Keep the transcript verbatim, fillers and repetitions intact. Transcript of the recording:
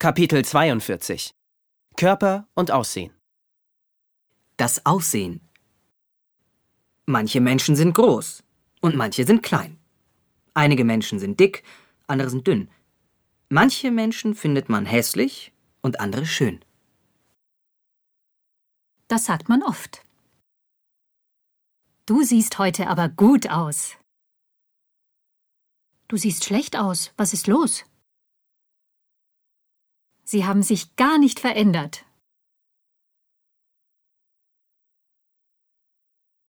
Kapitel zweiundvierzig. Körper und Aussehen. Das Aussehen. Manche Menschen sind groß und manche sind klein. Einige Menschen sind dick, andere sind dünn. Manche Menschen findet man hässlich und andere schön. Das sagt man oft. Du siehst heute aber gut aus. Du siehst schlecht aus. Was ist los? Sie haben sich gar nicht verändert.